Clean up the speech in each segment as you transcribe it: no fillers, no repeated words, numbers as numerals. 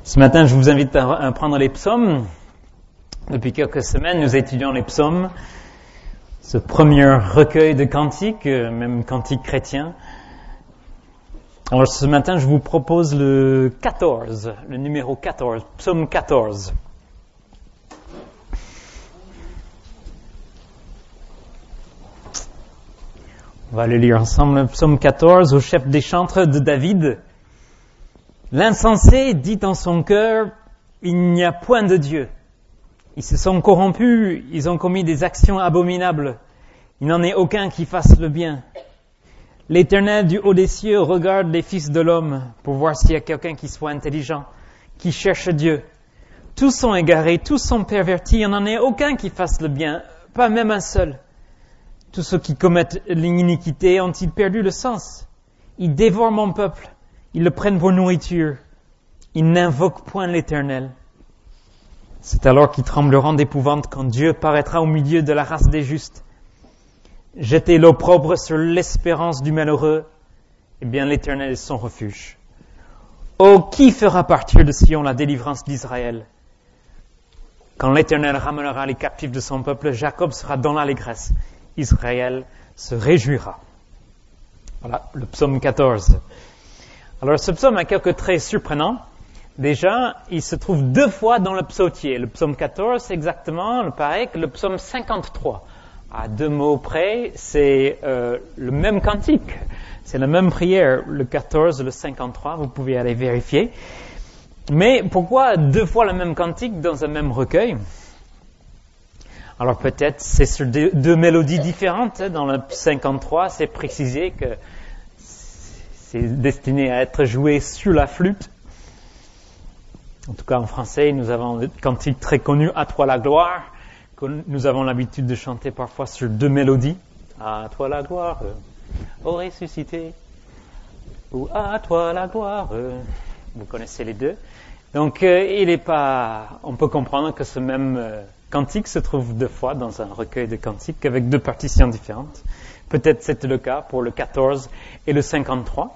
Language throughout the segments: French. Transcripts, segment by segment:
Ce matin, je vous invite à prendre les psaumes. Depuis quelques semaines, nous étudions les psaumes, ce premier recueil de cantiques, même cantiques chrétiens. Alors ce matin, je vous propose le numéro 14, psaume 14. On va le lire ensemble, le psaume 14, au chef des chantres de David. L'insensé dit en son cœur, il n'y a point de Dieu. Ils se sont corrompus, ils ont commis des actions abominables. Il n'en est aucun qui fasse le bien. L'Éternel du haut des cieux regarde les fils de l'homme pour voir s'il y a quelqu'un qui soit intelligent, qui cherche Dieu. Tous sont égarés, tous sont pervertis, il n'en est aucun qui fasse le bien, pas même un seul. Tous ceux qui commettent l'iniquité ont-ils perdu le sens? Ils dévorent mon peuple. Ils le prennent pour nourriture. Ils n'invoquent point l'Éternel. C'est alors qu'ils trembleront d'épouvante quand Dieu paraîtra au milieu de la race des justes. Jeter l'opprobre sur l'espérance du malheureux, eh bien l'Éternel est son refuge. Oh, qui fera partir de Sion la délivrance d'Israël? Quand l'Éternel ramènera les captifs de son peuple, Jacob sera dans l'allégresse. Israël se réjouira. Voilà, le psaume 14. Alors, ce psaume a quelques traits surprenants. Déjà, il se trouve 2 fois dans le psautier. Le psaume 14, c'est exactement pareil que le psaume 53. À 2 mots près, c'est le même cantique. C'est la même prière, le 14 et le 53. Vous pouvez aller vérifier. Mais pourquoi 2 fois le même cantique dans un même recueil? Alors peut-être c'est sur 2 mélodies différentes. Dans le 53, c'est précisé que c'est destiné à être joué sur la flûte. En tout cas, en français, nous avons le cantique très connu, « À toi la gloire », que nous avons l'habitude de chanter parfois sur 2 mélodies. « À toi la gloire, ô ressuscité » ou « À toi la gloire ». Vous connaissez les 2. Donc, on peut comprendre que ce même cantique se trouve 2 fois dans un recueil de cantiques avec 2 partitions différentes. Peut-être c'était le cas pour le 14 et le 53.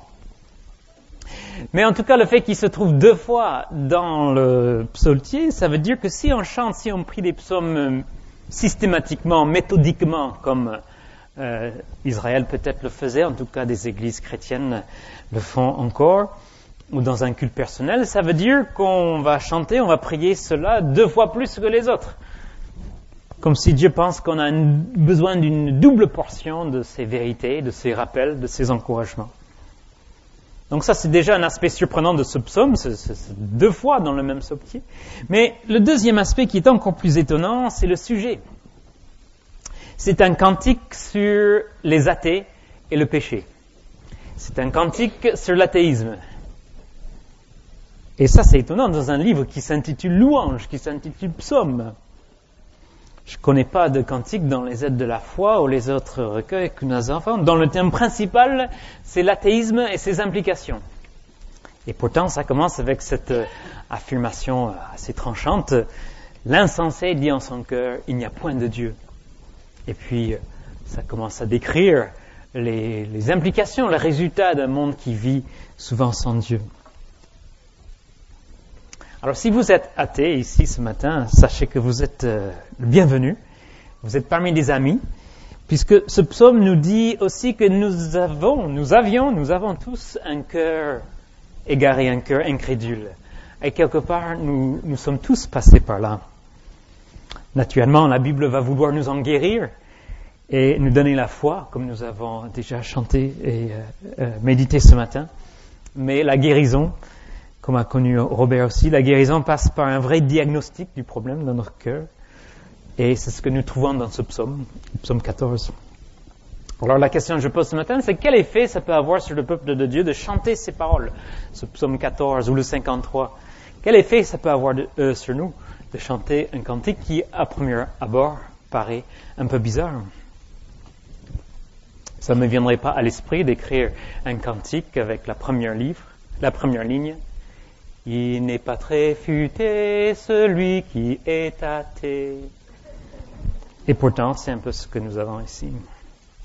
Mais en tout cas, le fait qu'il se trouve 2 fois dans le psautier, ça veut dire que si on prie les psaumes systématiquement, méthodiquement, comme Israël peut-être le faisait, en tout cas des églises chrétiennes le font encore, ou dans un culte personnel, ça veut dire qu'on va chanter, on va prier cela 2 fois plus que les autres. Comme si Dieu pense qu'on a besoin d'une double portion de ses vérités, de ses rappels, de ses encouragements. Donc ça, c'est déjà un aspect surprenant de ce psaume, c'est 2 fois dans le même psautier. Mais le deuxième aspect qui est encore plus étonnant, c'est le sujet. C'est un cantique sur les athées et le péché. C'est un cantique sur l'athéisme. Et ça, c'est étonnant dans un livre qui s'intitule Louange, qui s'intitule Psaume. Je ne connais pas de cantique dans les aides de la foi ou les autres recueils que nous avons, dont le thème principal, c'est l'athéisme et ses implications. Et pourtant, ça commence avec cette affirmation assez tranchante. L'insensé dit en son cœur, il n'y a point de Dieu. Et puis, ça commence à décrire les implications, les résultats d'un monde qui vit souvent sans Dieu. Alors, si vous êtes athée ici ce matin, sachez que vous êtes le bienvenu. Vous êtes parmi les amis, puisque ce psaume nous dit aussi que nous avons tous un cœur égaré, un cœur incrédule. Et quelque part, nous sommes tous passés par là. Naturellement, la Bible va vouloir nous en guérir et nous donner la foi, comme nous avons déjà chanté et médité ce matin. Mais la guérison, comme a connu Robert aussi, la guérison passe par un vrai diagnostic du problème dans notre cœur. Et c'est ce que nous trouvons dans ce psaume, le psaume 14. Alors la question que je pose ce matin, c'est quel effet ça peut avoir sur le peuple de Dieu de chanter ces paroles, ce psaume 14 ou le 53? Quel effet ça peut avoir sur nous de chanter un cantique qui, à premier abord, paraît un peu bizarre? Ça ne me viendrait pas à l'esprit d'écrire un cantique avec la première ligne. Il n'est pas très futé celui qui est athée. Et pourtant, c'est un peu ce que nous avons ici.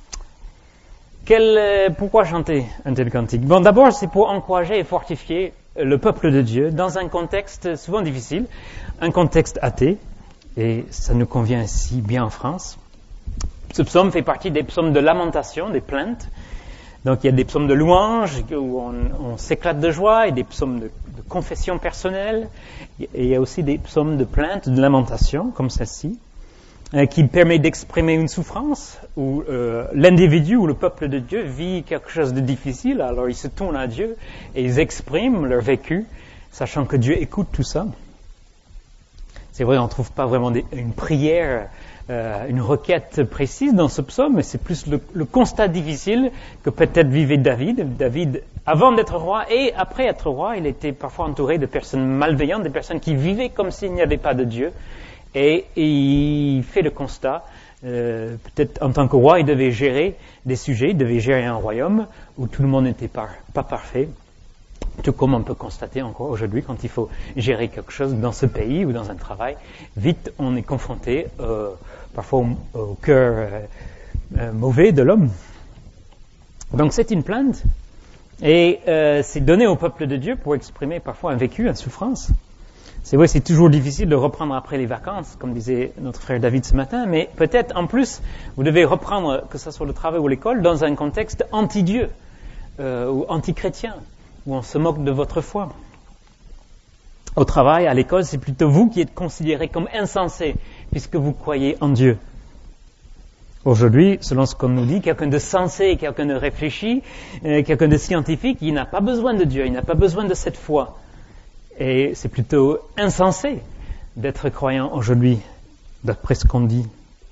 Pourquoi chanter un tel cantique? Bon, d'abord, c'est pour encourager et fortifier le peuple de Dieu dans un contexte souvent difficile, un contexte athée, et ça nous convient si bien en France. Ce psaume fait partie des psaumes de lamentation, des plaintes. Donc il y a des psaumes de louange où on s'éclate de joie, et des psaumes de confession personnelle, et il y a aussi des psaumes de plainte, de lamentation, comme celle-ci, qui permet d'exprimer une souffrance où l'individu ou le peuple de Dieu vit quelque chose de difficile, alors ils se tournent à Dieu et ils expriment leur vécu, sachant que Dieu écoute tout ça. C'est vrai, on ne trouve pas vraiment une prière, une requête précise dans ce psaume, mais c'est plus le constat difficile que peut-être vivait David. David, avant d'être roi et après être roi, il était parfois entouré de personnes malveillantes, des personnes qui vivaient comme s'il n'y avait pas de Dieu. Et il fait le constat, peut-être en tant que roi, il devait gérer des sujets, il devait gérer un royaume où tout le monde n'était pas parfait. Tout comme on peut constater encore aujourd'hui quand il faut gérer quelque chose dans ce pays ou dans un travail, vite on est confronté parfois au cœur mauvais de l'homme. Donc c'est une plainte et c'est donné au peuple de Dieu pour exprimer parfois un vécu, une souffrance. C'est vrai, c'est toujours difficile de reprendre après les vacances, comme disait notre frère David ce matin, mais peut-être en plus vous devez reprendre, que ce soit le travail ou l'école, dans un contexte anti-Dieu ou anti-chrétien, où on se moque de votre foi. Au travail, à l'école, c'est plutôt vous qui êtes considérés comme insensés, puisque vous croyez en Dieu. Aujourd'hui, selon ce qu'on nous dit, quelqu'un de sensé, quelqu'un de réfléchi, quelqu'un de scientifique, il n'a pas besoin de Dieu, il n'a pas besoin de cette foi. Et c'est plutôt insensé d'être croyant aujourd'hui, d'après ce qu'on dit.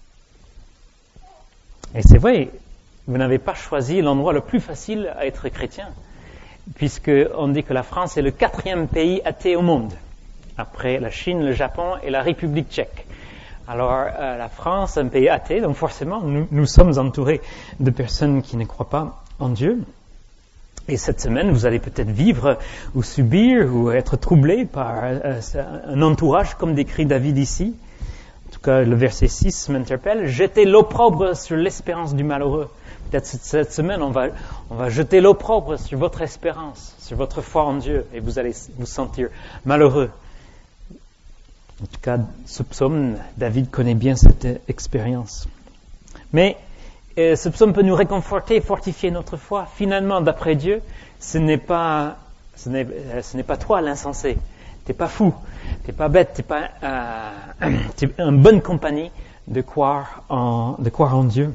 Et c'est vrai, vous n'avez pas choisi l'endroit le plus facile à être chrétien, puisqu'on dit que la France est le 4e pays athée au monde, après la Chine, le Japon et la République tchèque. Alors la France, un pays athée, donc forcément nous sommes entourés de personnes qui ne croient pas en Dieu. Et cette semaine, vous allez peut-être vivre ou subir ou être troublé par un entourage comme décrit David ici. En tout cas, le verset 6 m'interpelle. « Jetez l'opprobre sur l'espérance du malheureux ». Peut-être cette semaine, on va jeter l'opprobre sur votre espérance, sur votre foi en Dieu, et vous allez vous sentir malheureux. En tout cas, ce psaume, David connaît bien cette expérience. Mais ce psaume peut nous réconforter et fortifier notre foi. Finalement, d'après Dieu, ce n'est pas toi l'insensé. T'es pas fou, t'es pas bête, t'es en bonne compagnie de croire en Dieu.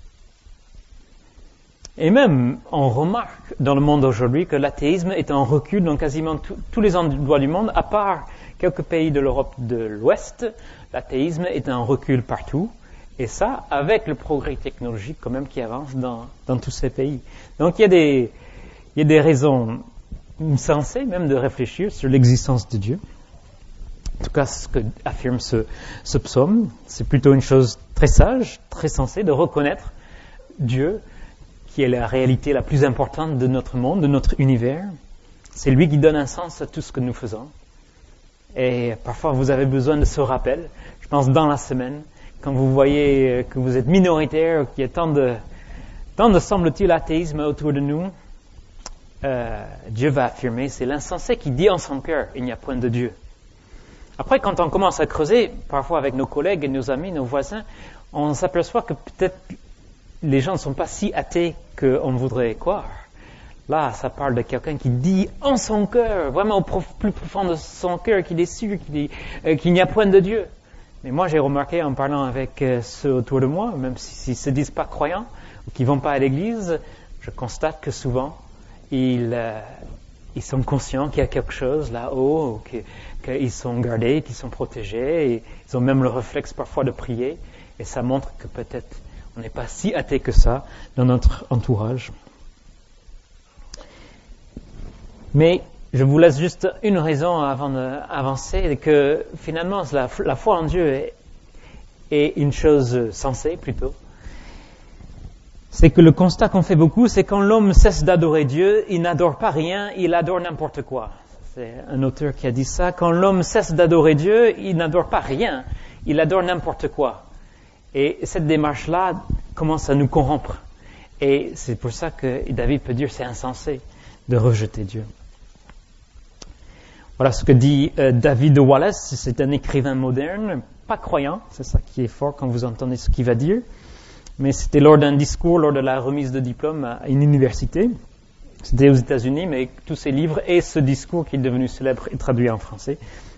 Et même, on remarque dans le monde aujourd'hui que l'athéisme est en recul dans quasiment tous les endroits du monde, à part quelques pays de l'Europe de l'Ouest. L'athéisme est en recul partout. Et ça, avec le progrès technologique quand même qui avance dans tous ces pays. Donc il y a des raisons sensées même de réfléchir sur l'existence de Dieu. En tout cas, ce que affirme ce psaume, c'est plutôt une chose très sage, très sensée, de reconnaître Dieu, qui est la réalité la plus importante de notre monde, de notre univers. C'est lui qui donne un sens à tout ce que nous faisons. Et parfois, vous avez besoin de ce rappel. Je pense dans la semaine, quand vous voyez que vous êtes minoritaire, qu'il y a tant de semble-t-il athéisme autour de nous, Dieu va affirmer, c'est l'insensé qui dit en son cœur, il n'y a point de Dieu. Après, quand on commence à creuser, parfois avec nos collègues et nos amis, nos voisins, on s'aperçoit que peut-être les gens ne sont pas si athées qu'on voudrait croire. Là, ça parle de quelqu'un qui dit en son cœur, vraiment au plus profond de son cœur, qu'il est sûr qu'il n'y a point de Dieu. Mais moi, j'ai remarqué en parlant avec ceux autour de moi, même s'ils ne se disent pas croyants ou qui ne vont pas à l'église, je constate que souvent, ils sont conscients qu'il y a quelque chose là-haut, qu'ils sont gardés, qu'ils sont protégés, et ils ont même le réflexe parfois de prier, et ça montre que peut-être on n'est pas si athée que ça dans notre entourage. Mais je vous laisse juste une raison avant d'avancer, que finalement la foi en Dieu est une chose sensée plutôt. C'est que le constat qu'on fait beaucoup, c'est quand l'homme cesse d'adorer Dieu, il n'adore pas rien, il adore n'importe quoi. C'est un auteur qui a dit ça. Quand l'homme cesse d'adorer Dieu, il n'adore pas rien, il adore n'importe quoi. Et cette démarche-là commence à nous corrompre. Et c'est pour ça que David peut dire c'est insensé de rejeter Dieu. Voilà ce que dit David Wallace, c'est un écrivain moderne, pas croyant, c'est ça qui est fort quand vous entendez ce qu'il va dire, mais c'était lors d'un discours, lors de la remise de diplôme à une université, c'était aux États-Unis, mais tous ses livres et ce discours qui est devenu célèbre est traduit en français.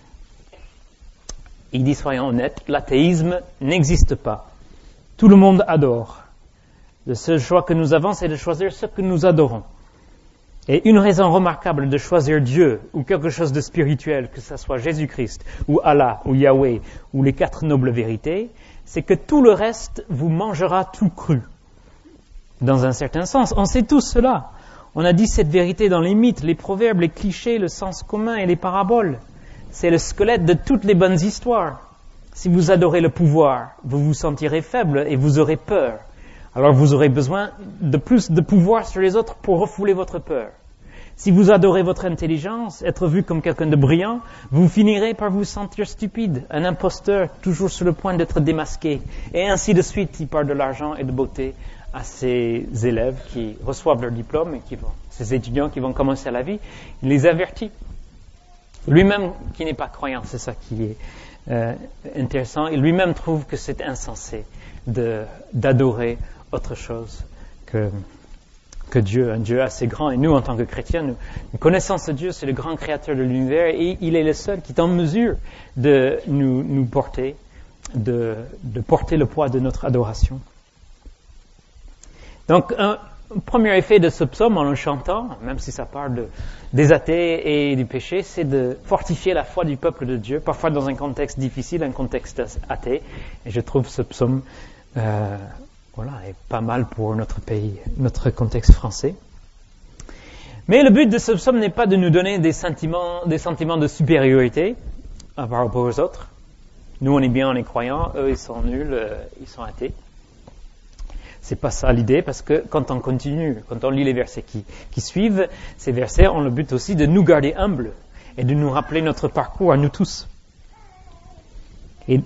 Il dit, soyons honnêtes, l'athéisme n'existe pas. Tout le monde adore. Le seul choix que nous avons, c'est de choisir ce que nous adorons. Et une raison remarquable de choisir Dieu ou quelque chose de spirituel, que ce soit Jésus-Christ ou Allah ou Yahweh ou les 4 nobles vérités, c'est que tout le reste vous mangera tout cru. Dans un certain sens, on sait tous cela. On a dit cette vérité dans les mythes, les proverbes, les clichés, le sens commun et les paraboles. C'est le squelette de toutes les bonnes histoires. Si vous adorez le pouvoir, vous vous sentirez faible et vous aurez peur. Alors vous aurez besoin de plus de pouvoir sur les autres pour refouler votre peur. Si vous adorez votre intelligence, être vu comme quelqu'un de brillant, vous finirez par vous sentir stupide, un imposteur, toujours sur le point d'être démasqué. Et ainsi de suite, il parle de l'argent et de beauté à ces élèves qui reçoivent leur diplôme et ces étudiants qui vont commencer à la vie. Il les avertit. Lui-même qui n'est pas croyant, c'est ça qui est intéressant, il lui-même trouve que c'est insensé d'adorer autre chose que Dieu, un Dieu assez grand. Et nous, en tant que chrétiens, nous connaissons ce Dieu, c'est le grand créateur de l'univers, et il est le seul qui est en mesure de nous porter, de porter le poids de notre adoration. Donc, un premier effet de ce psaume en le chantant, même si ça parle des athées et du péché, c'est de fortifier la foi du peuple de Dieu, parfois dans un contexte difficile, un contexte athée. Et je trouve ce psaume est pas mal pour notre pays, notre contexte français. Mais le but de ce psaume n'est pas de nous donner des sentiments de supériorité par rapport aux autres. Nous, on est bien, on est croyants, eux, ils sont nuls, ils sont athées. C'est pas ça l'idée, parce que quand on continue, quand on lit les versets qui suivent, ces versets ont le but aussi de nous garder humbles et de nous rappeler notre parcours à nous tous. Et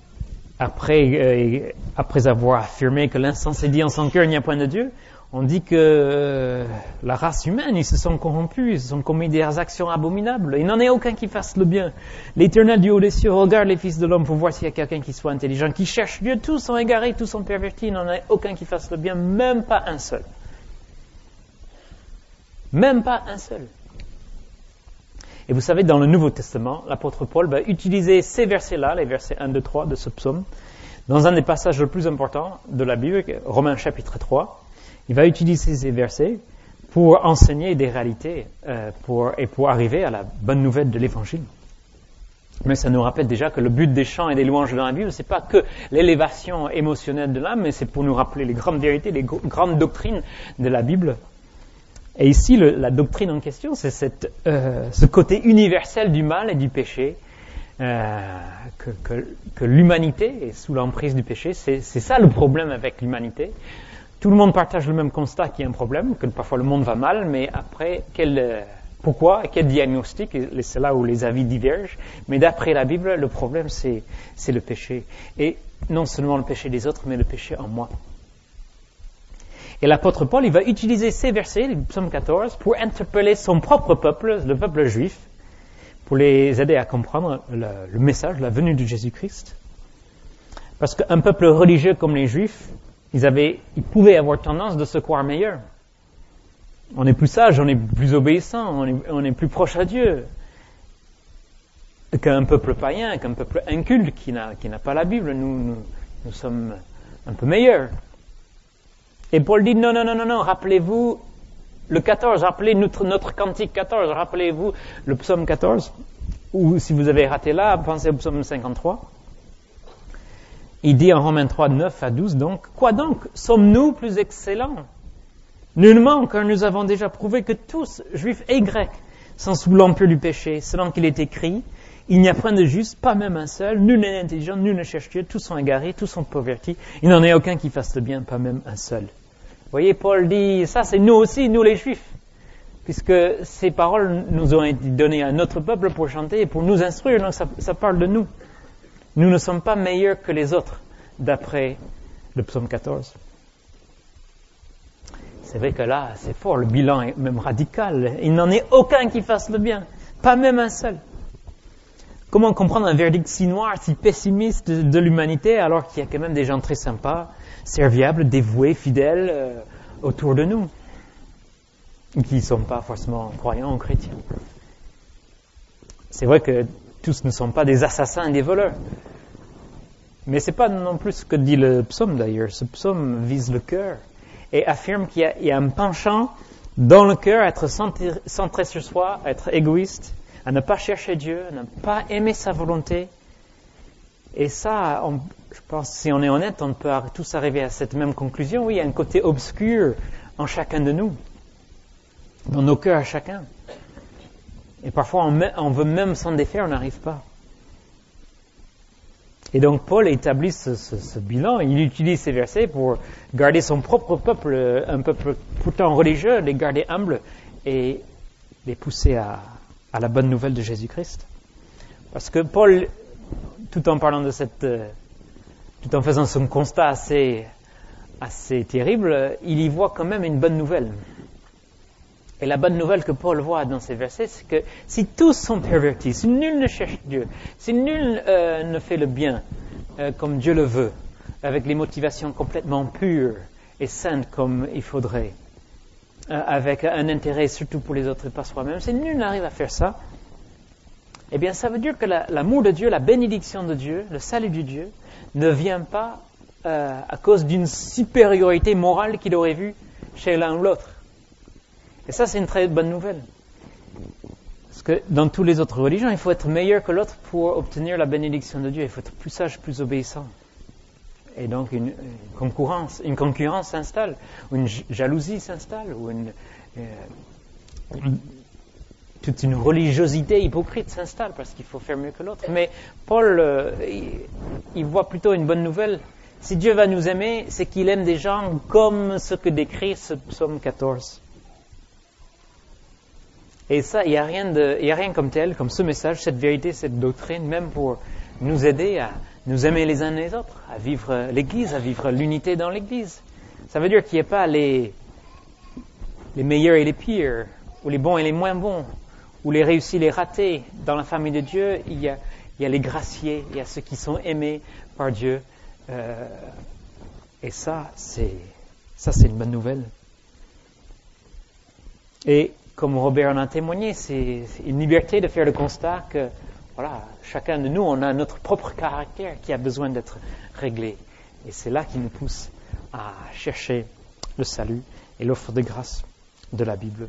après avoir affirmé que l'insensé dit en son cœur, il n'y a point de Dieu, on dit que la race humaine, ils se sont corrompus, ils se sont commis des actions abominables. Il n'en est aucun qui fasse le bien. L'Éternel du haut des cieux regarde les fils de l'homme pour voir s'il y a quelqu'un qui soit intelligent, qui cherche Dieu. Tous sont égarés, tous sont pervertis. Il n'en est aucun qui fasse le bien, même pas un seul. Même pas un seul. Et vous savez, dans le Nouveau Testament, l'apôtre Paul va utiliser ces versets-là, les versets 1, 2, 3 de ce psaume, dans un des passages les plus importants de la Bible, Romains chapitre 3. Il va utiliser ces versets pour enseigner des réalités pour arriver à la bonne nouvelle de l'Évangile. Mais ça nous rappelle déjà que le but des chants et des louanges dans la Bible, c'est pas que l'élévation émotionnelle de l'âme, mais c'est pour nous rappeler les grandes vérités, les grandes doctrines de la Bible. Et ici, la doctrine en question, c'est ce côté universel du mal et du péché, que l'humanité est sous l'emprise du péché. C'est ça le problème avec l'humanité. Tout le monde partage le même constat qu'il y a un problème, que parfois le monde va mal, mais après, pourquoi, quel diagnostic, et c'est là où les avis divergent, mais d'après la Bible, le problème c'est le péché. Et non seulement le péché des autres, mais le péché en moi. Et l'apôtre Paul, il va utiliser ces versets, le psaume 14, pour interpeller son propre peuple, le peuple juif, pour les aider à comprendre le message, la venue de Jésus-Christ. Parce qu'un peuple religieux comme les juifs, ils pouvaient avoir tendance de se croire meilleurs. On est plus sage, on est plus obéissant, on est plus proche à Dieu qu'un peuple païen, qu'un peuple inculte qui n'a pas la Bible. Nous sommes un peu meilleurs. Et Paul dit non, rappelez-vous le 14, rappelez notre cantique 14, rappelez-vous le psaume 14, ou si vous avez raté là, pensez au psaume 53. Il dit en Romains 3, 9 à 12, donc, quoi donc? Sommes-nous plus excellents? Nullement, car nous avons déjà prouvé que tous, juifs et grecs, sont sous l'empire du péché, selon qu'il est écrit, il n'y a point de juste, pas même un seul, nul n'est intelligent, nul ne cherche Dieu, tous sont égarés, tous sont pervertis, il n'en est aucun qui fasse le bien, pas même un seul. Vous voyez, Paul dit, ça c'est nous aussi, nous les juifs, puisque ces paroles nous ont été données à notre peuple pour chanter et pour nous instruire, donc ça parle de nous. Nous ne sommes pas meilleurs que les autres, d'après le psaume 14. C'est vrai que là, c'est fort, le bilan est même radical. Il n'en est aucun qui fasse le bien. Pas même un seul. Comment comprendre un verdict si noir, si pessimiste de l'humanité, alors qu'il y a quand même des gens très sympas, serviables, dévoués, fidèles autour de nous, qui ne sont pas forcément croyants ou chrétiens. C'est vrai que tous ne sont pas des assassins et des voleurs. Mais c'est pas non plus ce que dit le psaume d'ailleurs. Ce psaume vise le cœur et affirme qu'il y a un penchant dans le cœur à être centré sur soi, à être égoïste, à ne pas chercher Dieu, à ne pas aimer sa volonté. Et ça, je pense, si on est honnête, on peut tous arriver à cette même conclusion. Oui, il y a un côté obscur en chacun de nous, dans nos cœurs à chacun. Et parfois, on veut même s'en défaire, on n'arrive pas. Et donc, Paul établit ce bilan. Il utilise ces versets pour garder son propre peuple, un peuple pourtant religieux, les garder humbles et les pousser à la bonne nouvelle de Jésus-Christ. Parce que Paul, tout en parlant tout en faisant son constat assez terrible, il y voit quand même une bonne nouvelle. Et la bonne nouvelle que Paul voit dans ces versets, c'est que si tous sont pervertis, si nul ne cherche Dieu, si nul ne fait le bien comme Dieu le veut, avec les motivations complètement pures et saintes comme il faudrait, avec un intérêt surtout pour les autres et pas soi-même, si nul n'arrive à faire ça, eh bien ça veut dire que l'amour de Dieu, la bénédiction de Dieu, le salut de Dieu, ne vient pas à cause d'une supériorité morale qu'il aurait vue chez l'un ou l'autre. Et ça, c'est une très bonne nouvelle. Parce que dans toutes les autres religions, il faut être meilleur que l'autre pour obtenir la bénédiction de Dieu. Il faut être plus sage, plus obéissant. Et donc, une concurrence s'installe, ou une jalousie s'installe, ou toute une religiosité hypocrite s'installe parce qu'il faut faire mieux que l'autre. Mais Paul, il voit plutôt une bonne nouvelle. Si Dieu va nous aimer, c'est qu'il aime des gens comme ce que décrit ce psaume 14. Et ça, il n'y a rien comme tel, comme ce message, cette vérité, cette doctrine, même pour nous aider à nous aimer les uns les autres, à vivre l'Église, à vivre l'unité dans l'Église. Ça veut dire qu'il n'y a pas les meilleurs et les pires, ou les bons et les moins bons, ou les réussis et les ratés. Dans la famille de Dieu, il y a les graciés, il y a ceux qui sont aimés par Dieu. Et ça, c'est une bonne nouvelle. Et comme Robert en a témoigné, c'est une liberté de faire le constat que, voilà, chacun de nous, on a notre propre caractère qui a besoin d'être réglé. Et c'est là qui nous pousse à chercher le salut et l'offre de grâce de la Bible.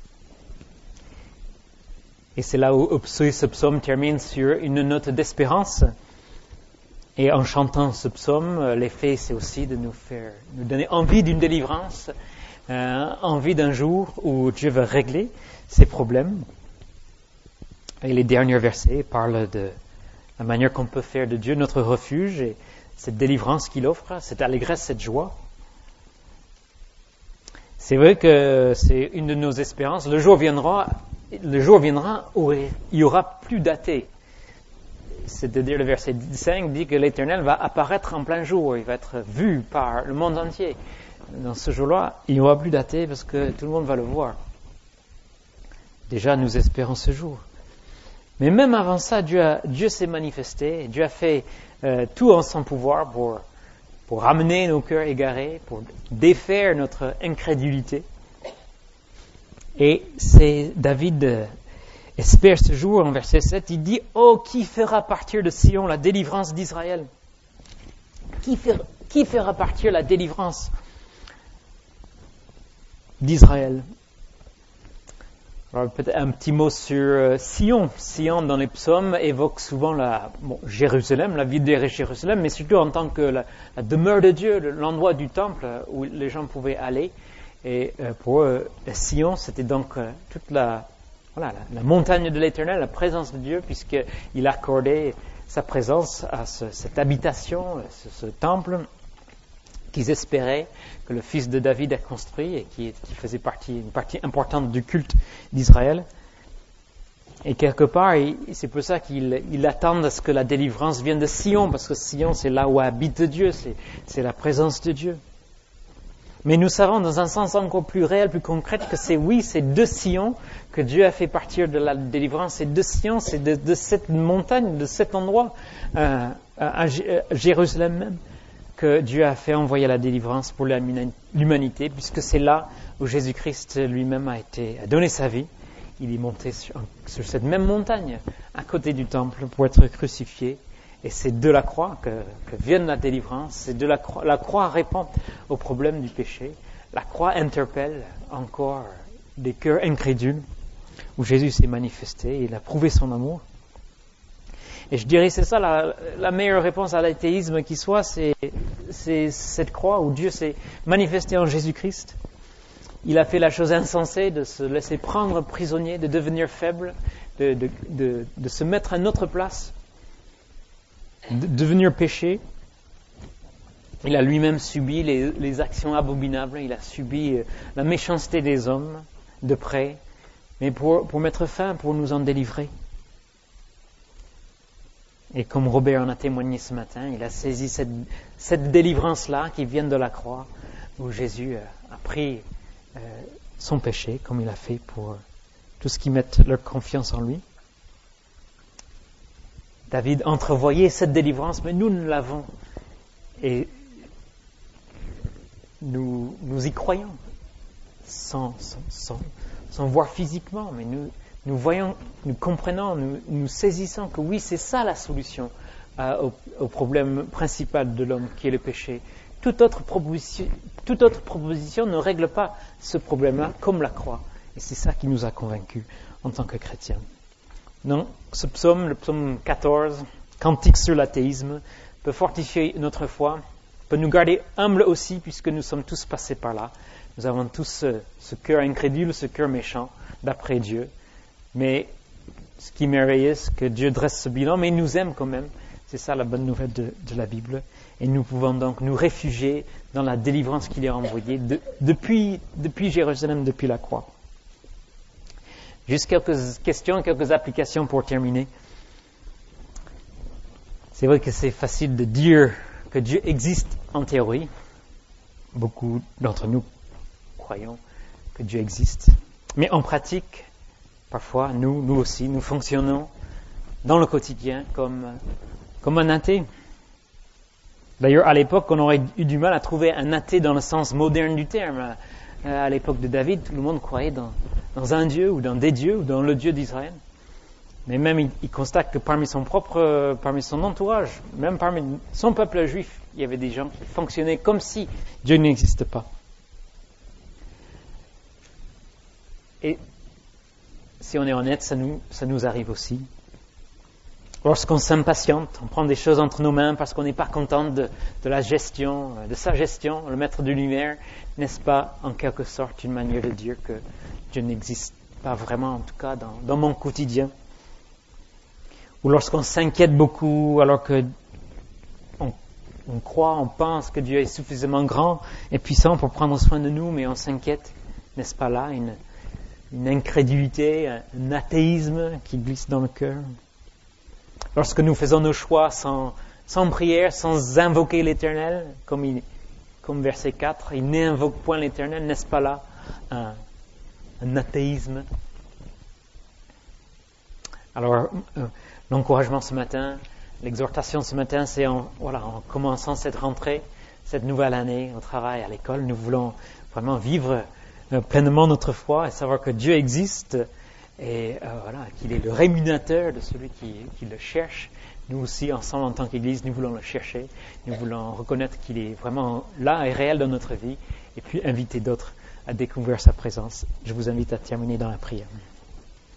Et c'est là où ce psaume termine sur une note d'espérance. Et en chantant ce psaume, l'effet, c'est aussi de nous donner envie d'une délivrance, envie d'un jour où Dieu va régler ses problèmes. Et les derniers versets parlent de la manière qu'on peut faire de Dieu notre refuge et cette délivrance qu'il offre, cette allégresse, cette joie. C'est vrai que c'est une de nos espérances. Le jour viendra où il n'y aura plus d'athées. C'est-à-dire le verset 5 dit que l'Éternel va apparaître en plein jour, il va être vu par le monde entier. Dans ce jour-là, il n'y aura plus d'athées parce que tout le monde va le voir. Déjà, nous espérons ce jour. Mais même avant ça, Dieu s'est manifesté, Dieu a fait tout en son pouvoir pour ramener nos cœurs égarés, pour défaire notre incrédulité. Et c'est David espère ce jour, en verset 7, il dit « Oh, qui fera partir de Sion la délivrance d'Israël ?» Qui fera partir la délivrance d'Israël? Alors, peut-être un petit mot sur Sion. Sion, dans les psaumes, évoque souvent Jérusalem, la ville de Jérusalem, mais surtout en tant que la demeure de Dieu, l'endroit du temple où les gens pouvaient aller. Et pour eux, Sion, c'était donc toute la montagne de l'Éternel, la présence de Dieu, puisqu'il accordait sa présence à cette habitation, ce temple qu'ils espéraient que le fils de David a construit et qui faisait une partie importante du culte d'Israël. Et quelque part, c'est pour ça qu'ils attendent à ce que la délivrance vienne de Sion, parce que Sion, c'est là où habite Dieu, c'est la présence de Dieu. Mais nous savons dans un sens encore plus réel, plus concret, que c'est de Sion que Dieu a fait partir de la délivrance. C'est de Sion, c'est de cette montagne, de cet endroit, à Jérusalem même, que Dieu a fait envoyer la délivrance pour l'humanité, puisque c'est là où Jésus-Christ lui-même a donné sa vie. Il est monté sur cette même montagne, à côté du temple, pour être crucifié. Et c'est de la croix que vient la délivrance. C'est de la croix répond au problème du péché. La croix interpelle encore des cœurs incrédules, où Jésus s'est manifesté et il a prouvé son amour. Et je dirais c'est ça la meilleure réponse à l'athéisme qui soit, c'est cette croix où Dieu s'est manifesté en Jésus-Christ. Il a fait la chose insensée de se laisser prendre prisonnier, de devenir faible, de se mettre à notre place, de devenir péché. Il a lui-même subi les actions abominables, il a subi la méchanceté des hommes de près, mais pour mettre fin, pour nous en délivrer. Et comme Robert en a témoigné ce matin, il a saisi cette délivrance-là qui vient de la croix, où Jésus a pris son péché, comme il a fait pour tous ceux qui mettent leur confiance en lui. David entrevoyait cette délivrance, mais nous l'avons. Et nous y croyons, sans voir physiquement, mais nous voyons, nous comprenons, nous saisissons que oui, c'est ça la solution au problème principal de l'homme, qui est le péché. Toute autre proposition ne règle pas ce problème-là comme la croix. Et c'est ça qui nous a convaincus en tant que chrétiens. Donc, ce psaume, le psaume 14, cantique sur l'athéisme, peut fortifier notre foi, peut nous garder humbles aussi, puisque nous sommes tous passés par là. Nous avons tous ce cœur incrédule, ce cœur méchant, d'après Dieu. Mais ce qui est merveilleux, c'est que Dieu dresse ce bilan, mais il nous aime quand même. C'est ça la bonne nouvelle de la Bible. Et nous pouvons donc nous réfugier dans la délivrance qu'il a envoyée depuis Jérusalem, depuis la croix. Juste quelques questions, quelques applications pour terminer. C'est vrai que c'est facile de dire que Dieu existe en théorie. Beaucoup d'entre nous croyons que Dieu existe. Mais en pratique, parfois, nous aussi, nous fonctionnons dans le quotidien comme un athée. D'ailleurs, à l'époque, on aurait eu du mal à trouver un athée dans le sens moderne du terme. À l'époque de David, tout le monde croyait dans un Dieu ou dans des dieux ou dans le Dieu d'Israël. Mais même, il constate que parmi son entourage, même parmi son peuple juif, il y avait des gens qui fonctionnaient comme si Dieu n'existe pas. Et si on est honnête, ça nous arrive aussi. Lorsqu'on s'impatiente, on prend des choses entre nos mains parce qu'on n'est pas content de sa gestion, le maître de l'univers, n'est-ce pas en quelque sorte une manière de dire que Dieu n'existe pas vraiment, en tout cas dans mon quotidien. Ou lorsqu'on s'inquiète beaucoup alors que on croit, on pense que Dieu est suffisamment grand et puissant pour prendre soin de nous, mais on s'inquiète, n'est-ce pas là, une incrédulité, un athéisme qui glisse dans le cœur. Lorsque nous faisons nos choix sans prière, sans invoquer l'Éternel, comme verset 4, il n'invoque point l'Éternel, n'est-ce pas là un athéisme? Alors, l'encouragement ce matin, l'exhortation ce matin, c'est en commençant cette rentrée, cette nouvelle année au travail, à l'école, nous voulons vraiment vivre pleinement notre foi et savoir que Dieu existe et qu'il est le rémunérateur de celui qui le cherche. Nous aussi, ensemble, en tant qu'Église, nous voulons le chercher. Nous voulons reconnaître qu'il est vraiment là et réel dans notre vie et puis inviter d'autres à découvrir sa présence. Je vous invite à terminer dans la prière.